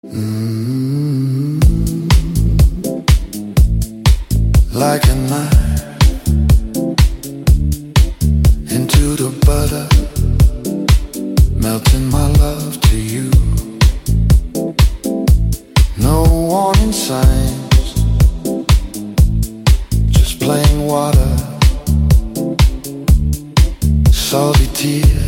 Mm, like a knife into the butter, melting my love to you. No warning signs, just plain water, salty tears